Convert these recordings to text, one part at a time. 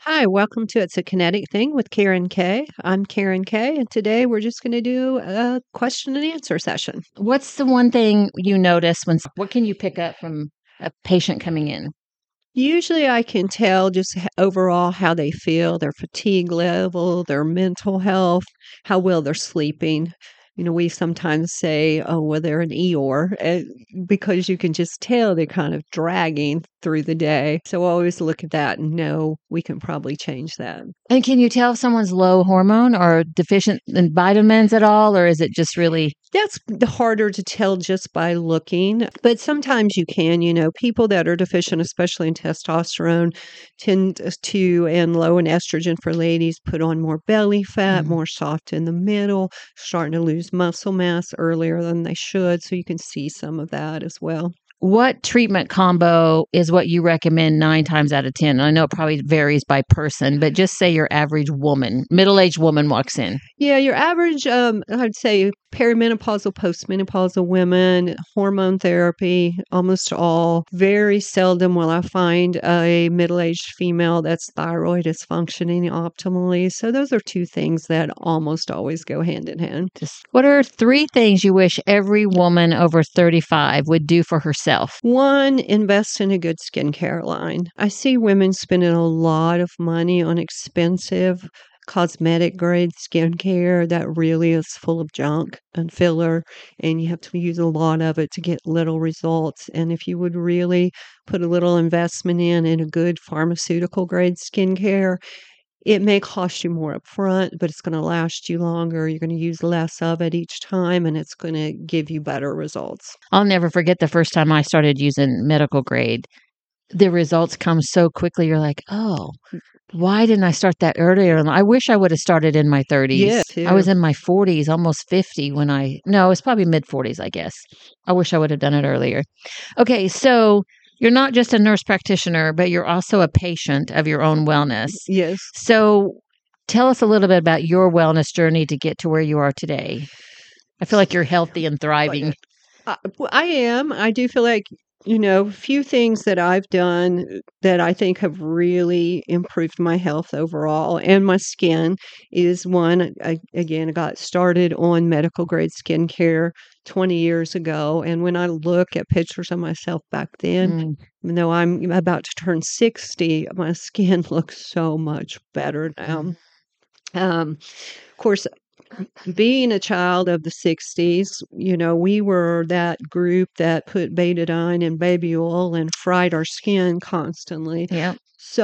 Hi, welcome to It's a Kinetic Thing with Karen Kay. I'm Karen Kay, and today we're just going to do a question and answer session. What's the one thing you notice what can you pick up from a patient coming in? Usually, I can tell just overall how they feel, their fatigue level, their mental health, how well they're sleeping. We sometimes say, oh, well, they're an Eeyore because you can just tell they're kind of dragging through the day. So I always look at that and know we can probably change that. And can you tell if someone's low hormone or deficient in vitamins at all, or is it just really That's harder to tell just by looking, but sometimes you can. People that are deficient, especially in testosterone, tend to, and low in estrogen for ladies, put on more belly fat, more soft in the middle, starting to lose muscle mass earlier than they should. So you can see some of that as well. what treatment combo is what you recommend 9 times out of 10? I know it probably varies by person, but just say your average woman, middle-aged woman walks in. Yeah, your average, I'd say perimenopausal, postmenopausal women, hormone therapy, almost all. Very seldom will I find a middle-aged female that's thyroid is functioning optimally. So those are two things that almost always go hand in hand. What are 3 things you wish every woman over 35 would do for herself? One, invest in a good skincare line. I see women spending a lot of money on expensive cosmetic grade skincare that really is full of junk and filler, and you have to use a lot of it to get little results. And if you would really put a little investment in a good pharmaceutical grade skincare, it may cost you more upfront, but it's going to last you longer. You're going to use less of it each time, and it's going to give you better results. I'll never forget the first time I started using medical grade. The results come so quickly. You're like, oh, why didn't I start that earlier? And I wish I would have started in my 30s. Yeah, I was too. in my 40s, almost 50 no, it's probably mid 40s, I guess. I wish I would have done it earlier. Okay, so you're not just a nurse practitioner, but you're also a patient of your own wellness. Yes. So tell us a little bit about your wellness journey to get to where you are today. I feel like you're healthy and thriving. I am. I do feel like, a few things that I've done that I think have really improved my health overall and my skin is one, I got started on medical grade skincare 20 years ago. And when I look at pictures of myself back then, Mm. even though I'm about to turn 60, my skin looks so much better now. Of course, being a child of the '60s, we were that group that put betadine in baby oil and fried our skin constantly. Yeah.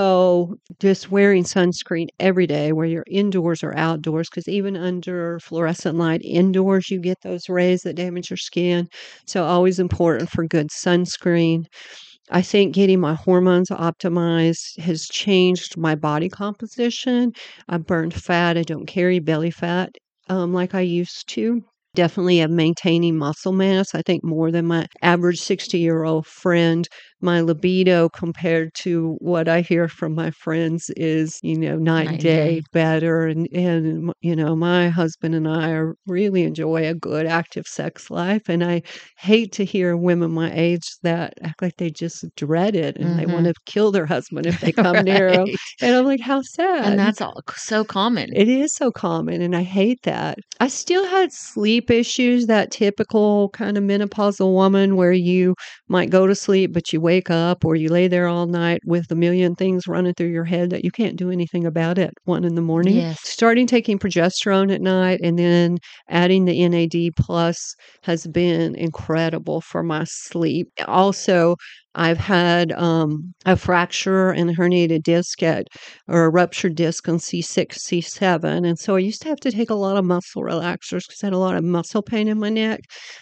So just wearing sunscreen every day, whether you're indoors or outdoors, because even under fluorescent light indoors, you get those rays that damage your skin. So always important for good sunscreen. I think getting my hormones optimized has changed my body composition. I burned fat. I don't carry belly fat like I used to. Definitely am maintaining muscle mass. I think more than my average 60-year-old friend. My libido compared to what I hear from my friends is, night and day better. And, my husband and I really enjoy a good active sex life. And I hate to hear women my age that act like they just dread it and they want to kill their husband if they come near them. Right. And I'm like, how sad. And that's all so common. It is so common, and I hate that. I still had sleep issues, that typical kind of menopausal woman where you might go to sleep, but you wake up or you lay there all night with a million things running through your head that you can't do anything about at 1 in the morning. Yes. Starting taking progesterone at night and then adding the NAD plus has been incredible for my sleep. Also, I've had a fracture and a herniated disc or a ruptured disc on C6, C7. And so I used to have to take a lot of muscle relaxers because I had a lot of muscle pain in my neck.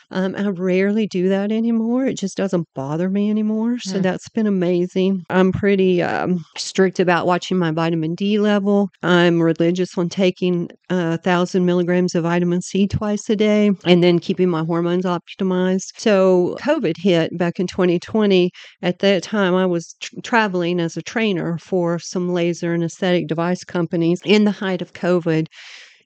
I rarely do that anymore. It just doesn't bother me anymore. So that's been amazing. I'm pretty strict about watching my vitamin D level. I'm religious on taking 1,000 milligrams of vitamin C twice a day and then keeping my hormones optimized. So COVID hit back in 2020. At that time, I was traveling as a trainer for some laser and aesthetic device companies in the height of COVID.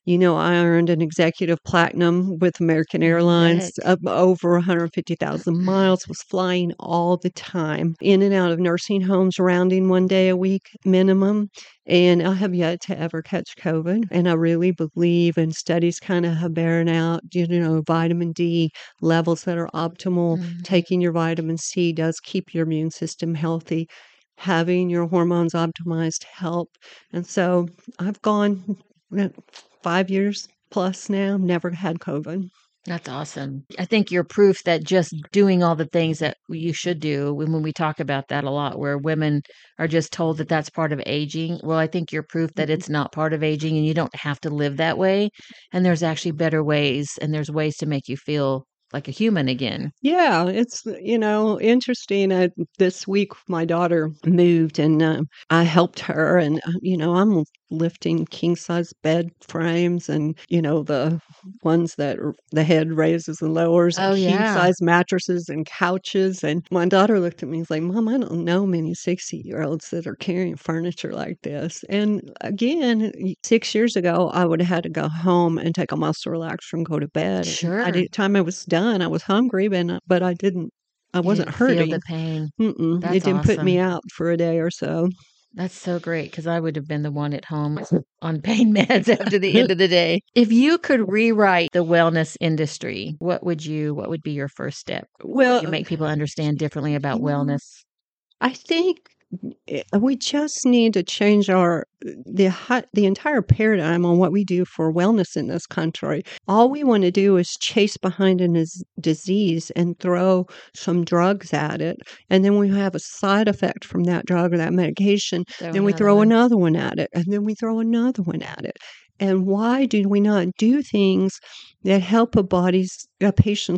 I earned an executive platinum with American Airlines, Bet. up over 150,000 miles, was flying all the time, in and out of nursing homes, rounding 1 day a week minimum. And I have yet to ever catch COVID. And I really believe, and studies kind of have borne out, vitamin D levels that are optimal. Mhm. Taking your vitamin C does keep your immune system healthy. Having your hormones optimized help. And so I've gone 5 years plus now, never had COVID. That's awesome. I think you're proof that just doing all the things that you should do, when we talk about that a lot, where women are just told that that's part of aging. Well, I think you're proof that it's not part of aging and you don't have to live that way. And there's actually better ways, and there's ways to make you feel like a human again. Yeah, it's, interesting. This week, my daughter moved and I helped her. And, I'm lifting king size bed frames and, the ones that the head raises and lowers, and Oh, king yeah. size mattresses and couches. And my daughter looked at me and was like, Mom, I don't know many 60-year-olds that are carrying furniture like this. And again, 6 years ago, I would have had to go home and take a muscle relaxer and go to bed. And by Sure. the time I was done, I was hungry, but I You wasn't didn't feel hurting. the pain. It That's didn't put me awesome. out for a day or so. That's so great because I would have been the one at home on pain meds after the end of the day. If you could rewrite the wellness industry, what would be your first step? You Well, make people understand differently about wellness. I think we just need to change the entire paradigm on what we do for wellness in this country. All we want to do is chase behind a disease and throw some drugs at it, and then we have a side effect from that drug or that medication. Throw Then we another throw one. another one at it, and then we throw another one at it. And why do we not do things that help a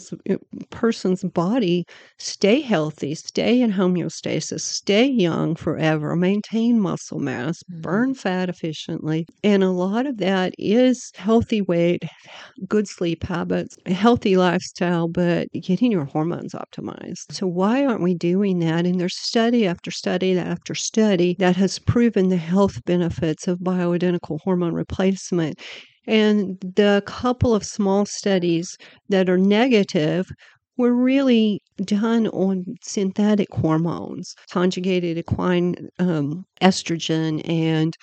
person's body stay healthy, stay in homeostasis, stay young forever, maintain muscle mass, Mhm. burn fat efficiently? And a lot of that is healthy weight, good sleep habits, a healthy lifestyle, but getting your hormones optimized. So why aren't we doing that? And there's study after study after study that has proven the health benefits of bioidentical hormone replacement. And the couple of small studies that are negative were really done on synthetic hormones, conjugated equine estrogen and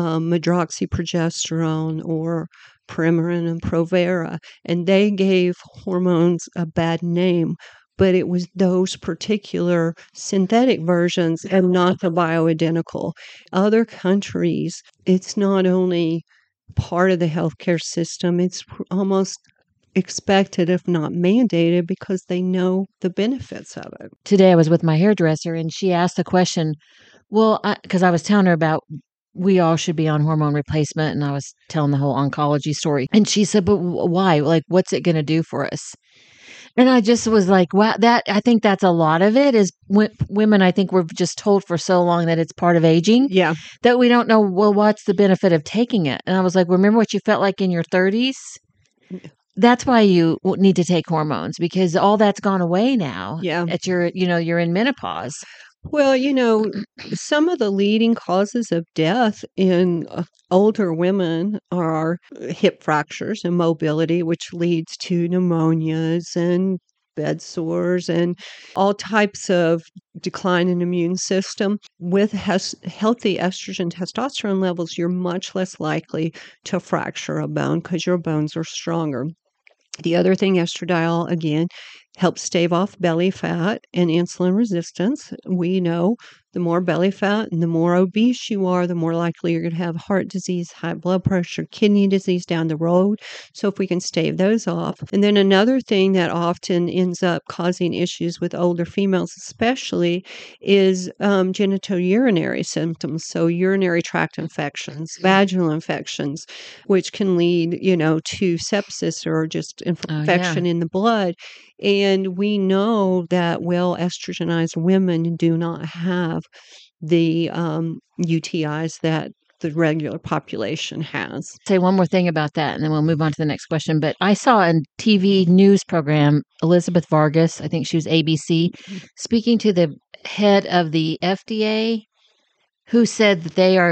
medroxyprogesterone, or Premarin and Provera, and they gave hormones a bad name. But it was those particular synthetic versions and not the bioidentical. Other countries, it's not only part of the healthcare system, it's almost expected, if not mandated, because they know the benefits of it. Today I was with my hairdresser and she asked the question, well, because I was telling her about we all should be on hormone replacement, and I was telling the whole oncology story. And she said, but why? Like, what's it going to do for us? And I just was like, wow, I think that's a lot of it is women. I think we're just told for so long that it's part of aging Yeah. that we don't know, well, what's the benefit of taking it? And I was like, remember what you felt like in your 30s? That's why you need to take hormones, because all that's gone away now Yeah. you're in menopause. Well, some of the leading causes of death in older women are hip fractures and mobility, which leads to pneumonias and bed sores and all types of decline in immune system. With healthy estrogen testosterone levels, you're much less likely to fracture a bone because your bones are stronger. The other thing, estradiol, again, helps stave off belly fat and insulin resistance. We know the more belly fat and the more obese you are, the more likely you're going to have heart disease, high blood pressure, kidney disease down the road. So if we can stave those off. And then another thing that often ends up causing issues with older females especially is genitourinary symptoms. So urinary tract infections, vaginal infections, which can lead, to sepsis or just infection in the blood. And we know that well estrogenized women do not have the UTIs that the regular population has. Say one more thing about that, and then we'll move on to the next question. But I saw a TV news program, Elizabeth Vargas, I think she was ABC, speaking to the head of the FDA, who said that they are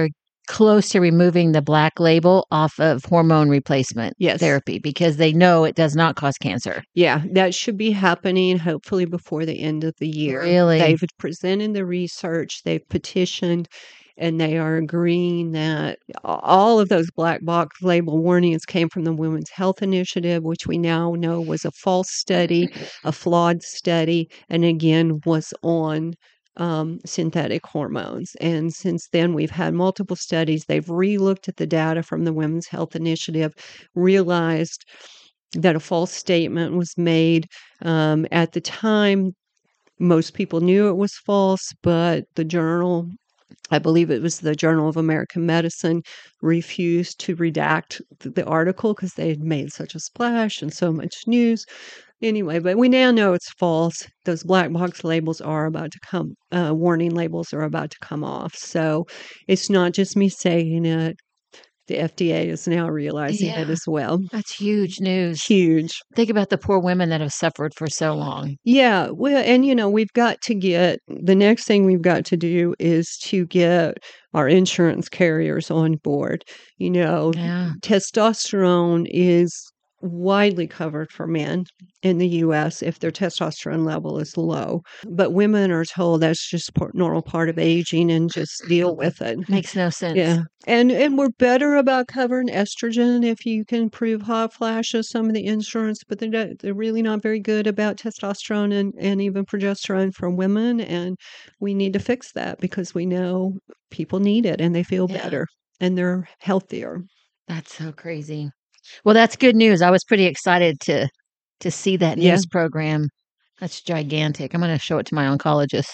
close to removing the black label off of hormone replacement Yes. therapy because they know it does not cause cancer. Yeah, that should be happening hopefully before the end of the year. Really? They've presented the research, they've petitioned, and they are agreeing that all of those black box label warnings came from the Women's Health Initiative, which we now know was a false study, a flawed study, and again was on synthetic hormones. And since then, we've had multiple studies. They've re-looked at the data from the Women's Health Initiative, realized that a false statement was made. At the time, most people knew it was false, but the journal, I believe it was the Journal of American Medicine, refused to redact the article because they had made such a splash and so much news. Anyway, but we now know it's false. Those black box labels are about to come, warning labels are about to come off. So it's not just me saying it. The FDA is now realizing it Yeah. as well. That's huge news. Huge. Think about the poor women that have suffered for so long. Yeah, well, and we've got to get the next thing we've got to do is to get our insurance carriers on board. Yeah. Testosterone is widely covered for men in the US if their testosterone level is low. But women are told that's just normal part of aging and just deal with it. Makes no sense. Yeah. And we're better about covering estrogen if you can prove hot flashes, some of the insurance, but they're really not very good about testosterone and even progesterone for women. And we need to fix that because we know people need it and they feel Yeah. better and they're healthier. That's so crazy. Well, that's good news. I was pretty excited to see that Yeah. news program. That's gigantic. I'm going to show it to my oncologist.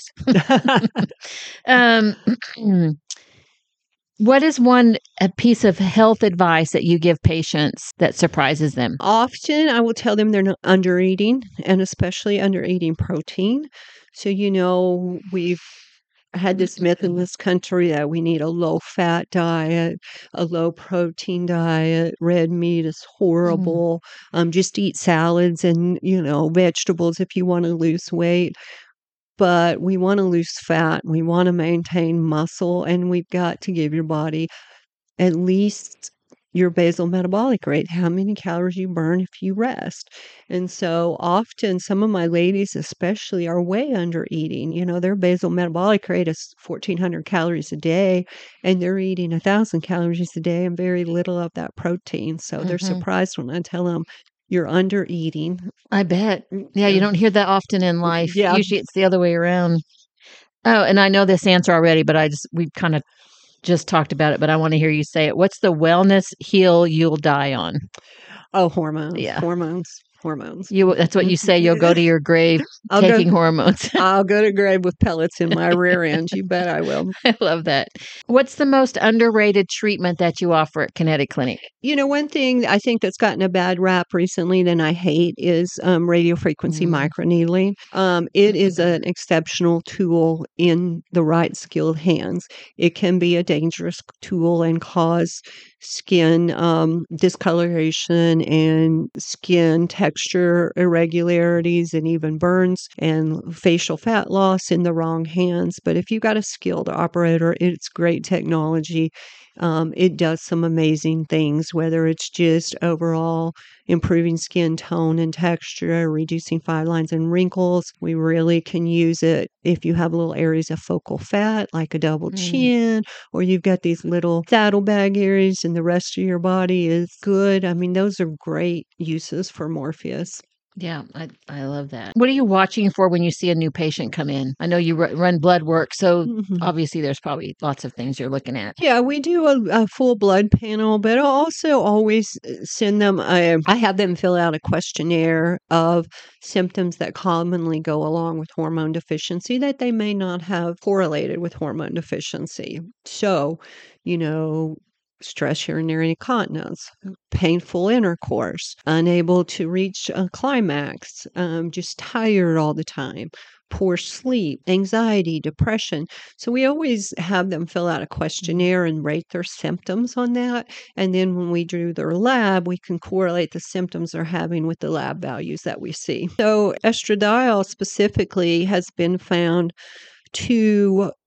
What is a piece of health advice that you give patients that surprises them? Often I will tell them they're not under eating, and especially under eating protein. So, we've had this myth in this country that we need a low fat diet, a low protein diet. Red meat is horrible. Just eat salads and, vegetables if you want to lose weight. But we want to lose fat. We want to maintain muscle, and we've got to give your body at least your basal metabolic rate, how many calories you burn if you rest. And so often some of my ladies especially are way under eating. Their basal metabolic rate is 1,400 calories a day, and they're eating 1,000 calories a day and very little of that protein. So they're surprised when I tell them you're under eating. I bet. Yeah, you don't hear that often in life. Yeah. Usually it's the other way around. Oh, and I know this answer already, but we've kind of just talked about it, but I want to hear you say it. What's the wellness hill you'll die on? Oh, hormones. Yeah. Hormones. That's what you say. You'll go to your grave taking hormones. I'll go to grave with pellets in my rear end. You bet I will. I love that. What's the most underrated treatment that you offer at Kinetic Clinic? One thing I think that's gotten a bad rap recently that I hate is radiofrequency microneedling. It is an exceptional tool in the right skilled hands. It can be a dangerous tool and cause skin discoloration and skin texture irregularities and even burns and facial fat loss in the wrong hands. But if you've got a skilled operator, it's great technology. It does some amazing things, whether it's just overall improving skin tone and texture, reducing fine lines and wrinkles. We really can use it if you have little areas of focal fat, like a double chin, or you've got these little saddlebag areas and the rest of your body is good. I mean, those are great uses for Morpheus. Yeah, I love that. What are you watching for when you see a new patient come in? I know you run blood work, so obviously there's probably lots of things you're looking at. Yeah, we do a full blood panel, but I also always send them, I have them fill out a questionnaire of symptoms that commonly go along with hormone deficiency that they may not have correlated with hormone deficiency. So, stress urinary incontinence, painful intercourse, unable to reach a climax, just tired all the time, poor sleep, anxiety, depression. So we always have them fill out a questionnaire and rate their symptoms on that. And then when we do their lab, we can correlate the symptoms they're having with the lab values that we see. So estradiol specifically has been found to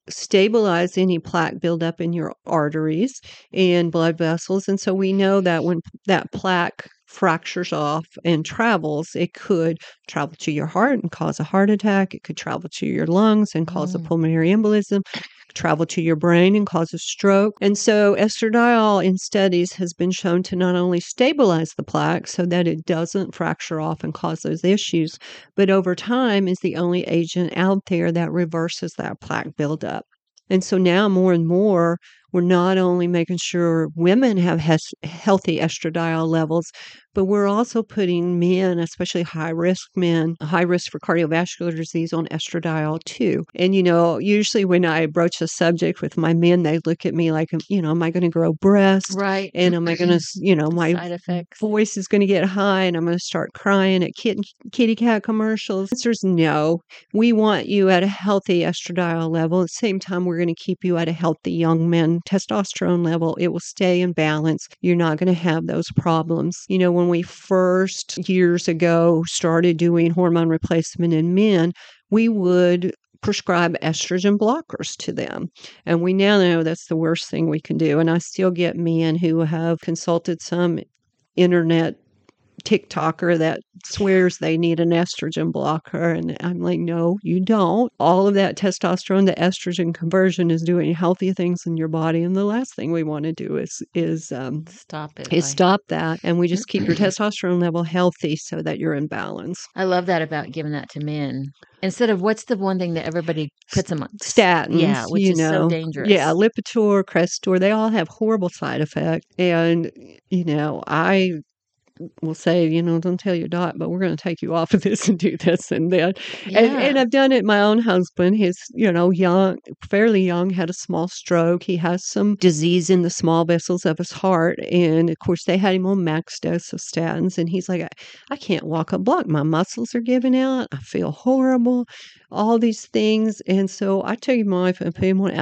stabilize any plaque buildup in your arteries and blood vessels. And so we know that when that plaque fractures off and travels, it could travel to your heart and cause a heart attack. It could travel to your lungs and cause a pulmonary embolism, travel to your brain and cause a stroke. And so estradiol in studies has been shown to not only stabilize the plaque so that it doesn't fracture off and cause those issues, but over time is the only agent out there that reverses that plaque buildup. And so now more and more, we're not only making sure women have healthy estradiol levels, but we're also putting men, especially high risk men, high risk for cardiovascular disease, on estradiol too. And, usually when I broach a subject with my men, they look at me like, am I going to grow breasts? Right. And am I going to, my Side effects. voice is going to get high and I'm going to start crying at kitty cat commercials? The answer is no. We want you at a healthy estradiol level. At the same time, we're going to keep you at a healthy young man testosterone level. It will stay in balance. You're not going to have those problems. When we first years ago started doing hormone replacement in men, we would prescribe estrogen blockers to them. And we now know that's the worst thing we can do. And I still get men who have consulted some internet TikToker that swears they need an estrogen blocker. And I'm like, no, you don't. All of that testosterone to estrogen conversion is doing healthy things in your body. And the last thing we want to do is stop it. Stop that. And we just keep your testosterone level healthy so that you're in balance. I love that about giving that to men. Instead of what's the one thing that everybody puts them on? Statins. Yeah, which is so dangerous. Yeah, Lipitor, Crestor, they all have horrible side effects. And, I will say, don't tell your doc, but we're going to take you off of this and do this and that. Yeah. And I've done it. My own husband, he's, young, fairly young, had a small stroke. He has some disease in the small vessels of his heart. And of course, they had him on max dose of statins. And he's like, I can't walk a block. My muscles are giving out. I feel horrible. All these things. And so I took him off and put him on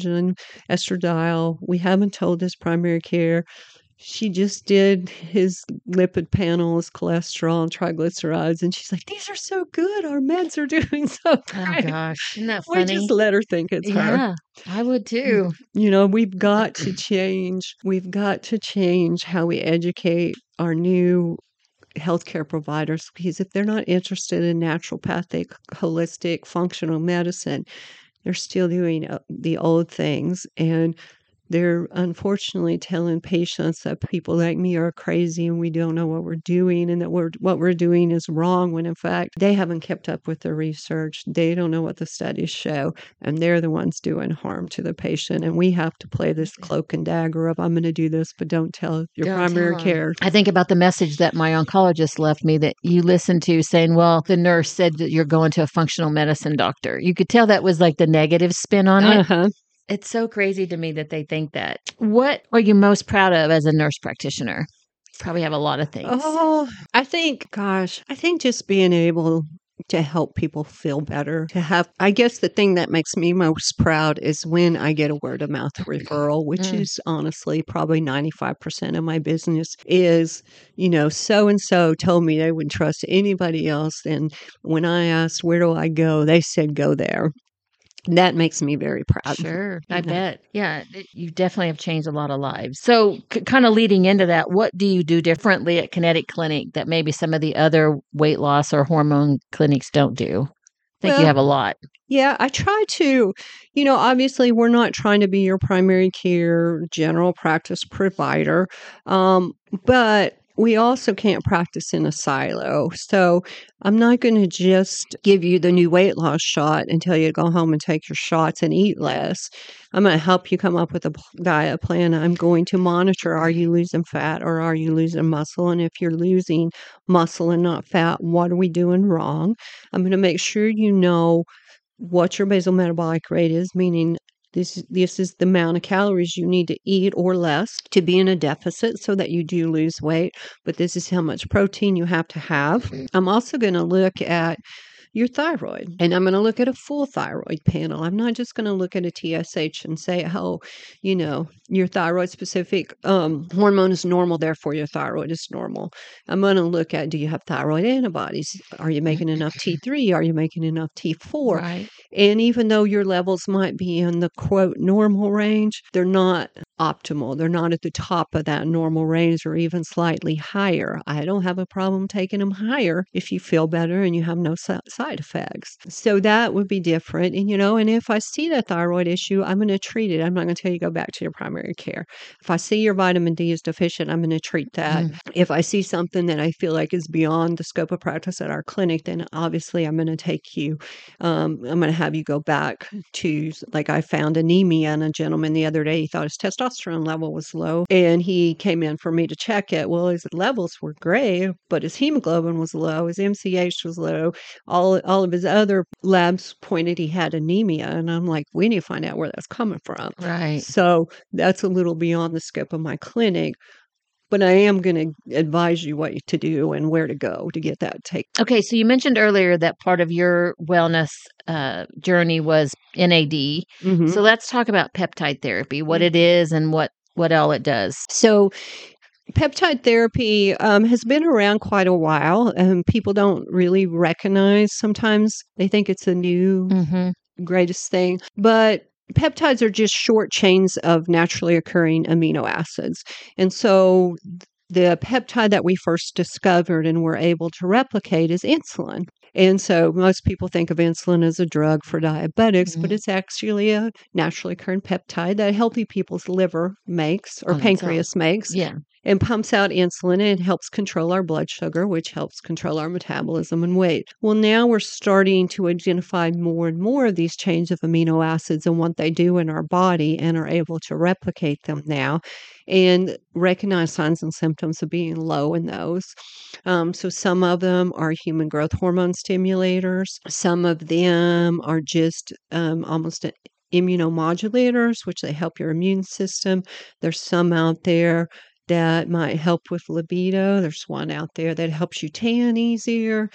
estradiol. We haven't told his primary care. She just did his lipid panel, his cholesterol and triglycerides, and she's like, "These are so good. Our meds are doing so great." Oh gosh, isn't that funny? We just let her think it's her. Yeah, I would too. We've got to change. We've got to change how we educate our new healthcare providers, because if they're not interested in naturopathic, holistic, functional medicine, they're still doing the old things. And they're unfortunately telling patients that people like me are crazy and we don't know what we're doing, and that what we're doing is wrong, when in fact they haven't kept up with the research. They don't know what the studies show, and they're the ones doing harm to the patient. And we have to play this cloak and dagger of, I'm going to do this, but don't tell your primary care. I think about the message that my oncologist left me that you listened to, saying, well, the nurse said that you're going to a functional medicine doctor. You could tell that was like the negative spin on it. Uh-huh. It's so crazy to me that they think that. What are you most proud of as a nurse practitioner? Probably have a lot of things. Oh, I think just being able to help people feel better, I guess the thing that makes me most proud is when I get a word of mouth referral, which is honestly probably 95% of my business is, so-and-so told me they wouldn't trust anybody else. And when I asked, where do I go? They said, go there. That makes me very proud. Sure, I bet. Yeah, you definitely have changed a lot of lives. So kind of leading into that, what do you do differently at Kinetic Clinic that maybe some of the other weight loss or hormone clinics don't do? I think you have a lot. Yeah, I try to, obviously we're not trying to be your primary care general practice provider, but we also can't practice in a silo. So I'm not going to just give you the new weight loss shot and tell you to go home and take your shots and eat less. I'm going to help you come up with a diet plan. I'm going to monitor, are you losing fat or are you losing muscle? And if you're losing muscle and not fat, what are we doing wrong? I'm going to make sure you know what your basal metabolic rate is, meaning this is the amount of calories you need to eat or less to be in a deficit so that you do lose weight. But this is how much protein you have to have. I'm also going to look at your thyroid, and I'm going to look at a full thyroid panel. I'm not just going to look at a TSH and say, oh, your thyroid specific hormone is normal, therefore your thyroid is normal. I'm going to look at, do you have thyroid antibodies? Are you making enough T3? Are you making enough T4? Right. And even though your levels might be in the quote normal range, they're not optimal. They're not at the top of that normal range or even slightly higher. I don't have a problem taking them higher if you feel better and you have no side effects. So that would be different. And, and if I see that thyroid issue, I'm going to treat it. I'm not going to tell you go back to your primary care. If I see your vitamin D is deficient, I'm going to treat that. If I see something that I feel like is beyond the scope of practice at our clinic, then obviously I'm going to take you, I'm going to have you go back to, like I found anemia in a gentleman the other day. He thought his testosterone level was low and he came in for me to check it. Well, his levels were great, but his hemoglobin was low, his MCH was low, all of his other labs pointed he had anemia. And I'm like, we need to find out where that's coming from. Right. So that's a little beyond the scope of my clinic. But I am going to advise you what to do and where to go to get that taken. Okay, so you mentioned earlier that part of your wellness journey was NAD. Mm-hmm. So let's talk about peptide therapy, what it is and what all it does. So peptide therapy has been around quite a while, and people don't really recognize. Sometimes they think it's the new greatest thing, but peptides are just short chains of naturally occurring amino acids. And so the peptide that we first discovered and were able to replicate is insulin. And so most people think of insulin as a drug for diabetics, but it's actually a naturally occurring peptide that healthy people's liver makes or pancreas makes. Yeah. And pumps out insulin, and it helps control our blood sugar, which helps control our metabolism and weight. Well, now we're starting to identify more and more of these chains of amino acids and what they do in our body and are able to replicate them now and recognize signs and symptoms of being low in those. So some of them are human growth hormone stimulators. Some of them are just almost immunomodulators, which they help your immune system. There's some out there that might help with libido. There's one out there that helps you tan easier,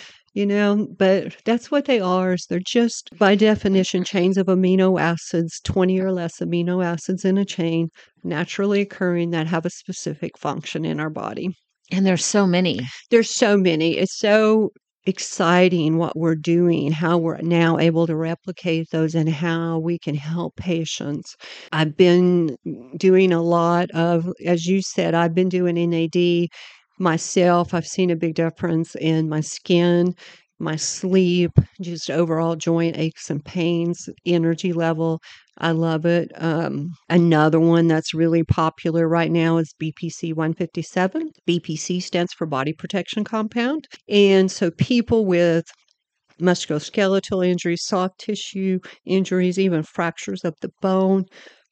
but that's what they are. Is they're just, by definition, chains of amino acids, 20 or less amino acids in a chain, naturally occurring that have a specific function in our body. And there's so many. There's so many. It's so exciting what we're doing, how we're now able to replicate those and how we can help patients. I've been doing a lot of, as you said, I've been doing NAD myself. I've seen a big difference in my skin, my sleep, just overall joint aches and pains, energy level. I love it. Another one that's really popular right now is BPC 157. BPC stands for body protection compound. And so people with musculoskeletal injuries, soft tissue injuries, even fractures of the bone,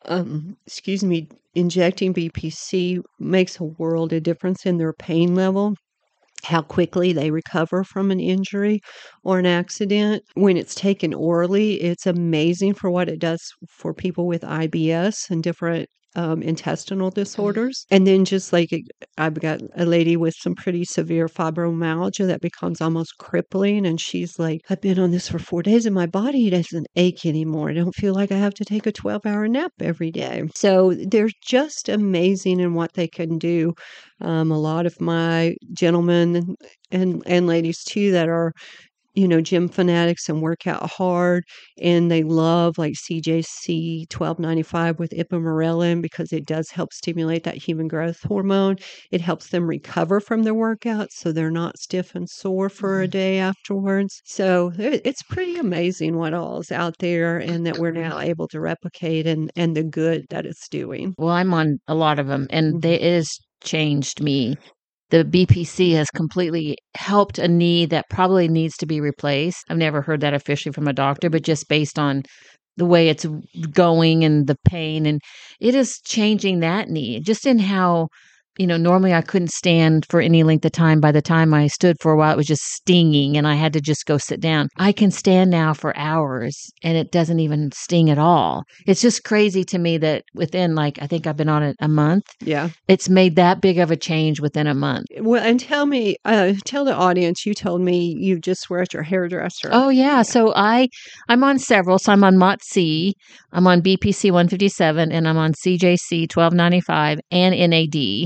injecting BPC makes a world of difference in their pain level, how quickly they recover from an injury or an accident. When it's taken orally, it's amazing for what it does for people with IBS and different intestinal disorders. And then just like I've got a lady with some pretty severe fibromyalgia that becomes almost crippling. And she's like, I've been on this for 4 days and my body doesn't ache anymore. I don't feel like I have to take a 12-hour nap every day. So they're just amazing in what they can do. A lot of my gentlemen and ladies too that are gym fanatics and work out hard, and they love like CJC 1295 with ipamorelin because it does help stimulate that human growth hormone. It helps them recover from their workouts so they're not stiff and sore for a day afterwards. So it's pretty amazing what all is out there and that we're now able to replicate and the good that it's doing. Well, I'm on a lot of them, and it has changed me. The BPC has completely helped a knee that probably needs to be replaced. I've never heard that officially from a doctor, but just based on the way it's going and the pain, and it is changing that knee just in how, normally I couldn't stand for any length of time. By the time I stood for a while, it was just stinging and I had to just go sit down. I can stand now for hours and it doesn't even sting at all. It's just crazy to me that within I think I've been on it a month. Yeah. It's made that big of a change within a month. Well, and tell the audience, you told me you just were at your hairdresser. Oh, yeah. So I'm on several. So I'm on MOTS-c, I'm on BPC 157, and I'm on CJC 1295 and NAD.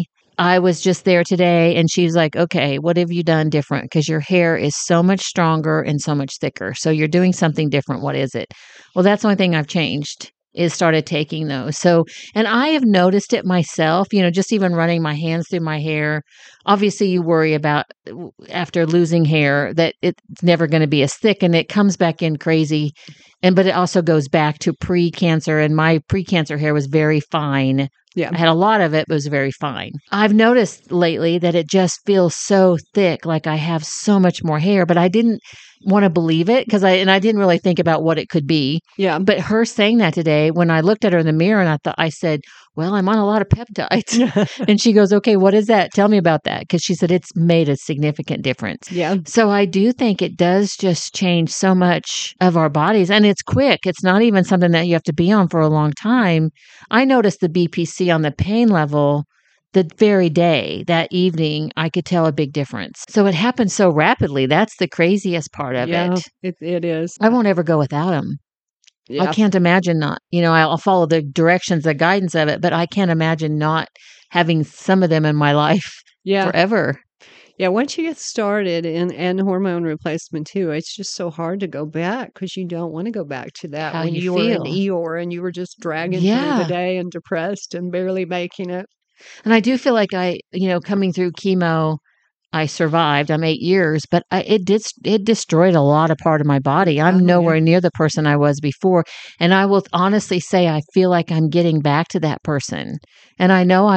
I was just there today and she's like, okay, what have you done different? Because your hair is so much stronger and so much thicker. So you're doing something different. What is it? Well, that's the only thing I've changed is started taking those. So, and I have noticed it myself, just even running my hands through my hair. Obviously, you worry about after losing hair that it's never going to be as thick and it comes back in crazy. But it also goes back to pre-cancer, and my pre-cancer hair was very fine. Yeah. I had a lot of it, but it was very fine. I've noticed lately that it just feels so thick, like I have so much more hair, but I didn't want to believe it because I didn't really think about what it could be. Yeah. But her saying that today, when I looked at her in the mirror and I said, well, I'm on a lot of peptides. And she goes, okay, what is that? Tell me about that. Because she said it's made a significant difference. Yeah. So I do think it does just change so much of our bodies. And it's quick. It's not even something that you have to be on for a long time. I noticed the BPC on the pain level the very day, that evening, I could tell a big difference. So it happened so rapidly. That's the craziest part of it. It is. I won't ever go without them. Yeah. I can't imagine not. I'll follow the directions, the guidance of it, but I can't imagine not having some of them in my life forever. Yeah, once you get started and hormone replacement too, it's just so hard to go back because you don't want to go back to that How when you were in feel. Eeyore and you were just dragging through the day and depressed and barely making it. And I do feel like coming through chemo, I survived. I'm 8 years, but it destroyed a lot of part of my body. I'm nowhere near the person I was before. And I will honestly say I feel like I'm getting back to that person. And I know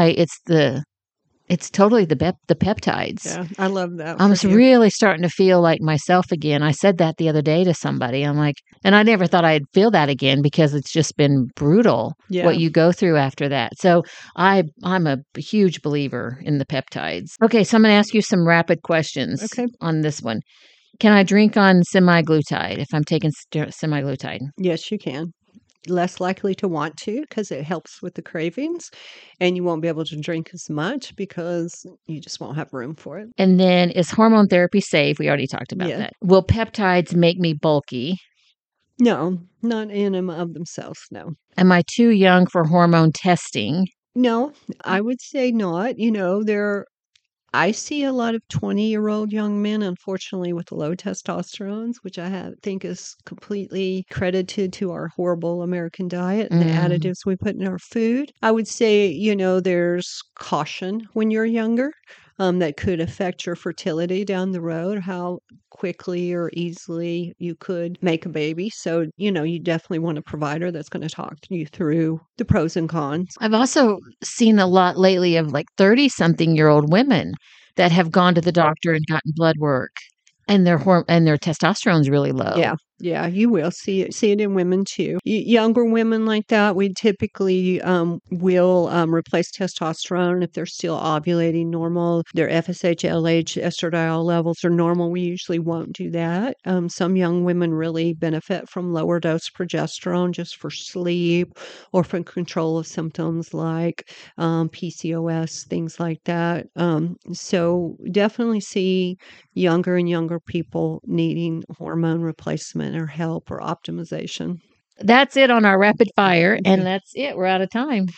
it's totally the peptides. Yeah, I love that. I'm really starting to feel like myself again. I said that the other day to somebody. I'm like, and I never thought I'd feel that again because it's just been brutal what you go through after that. So I'm a huge believer in the peptides. Okay, so I'm going to ask you some rapid questions on this one. Can I drink on semaglutide if I'm taking semaglutide? Yes, you can. Less likely to want to because it helps with the cravings, and you won't be able to drink as much because you just won't have room for it. And then, is hormone therapy safe? We already talked about that. Will peptides make me bulky? No, not in and of themselves, no. Am I too young for hormone testing? No, I would say not. I see a lot of 20-year-old young men, unfortunately, with low testosterone, which I think is completely credited to our horrible American diet and the additives we put in our food. I would say, there's caution when you're younger that could affect your fertility down the road, how quickly or easily you could make a baby. So, you definitely want a provider that's going to talk to you through the pros and cons. I've also seen a lot lately of like 30-something-year-old women that have gone to the doctor and gotten blood work, and their testosterone is really low. Yeah, you will see it in women too. Younger women like that, we typically will replace testosterone if they're still ovulating normal. Their FSH, LH, estradiol levels are normal. We usually won't do that. Some young women really benefit from lower dose progesterone just for sleep or for control of symptoms like PCOS, things like that. So definitely see younger and younger people needing hormone replacement or help or optimization. That's it on our rapid fire, and that's it. We're out of time.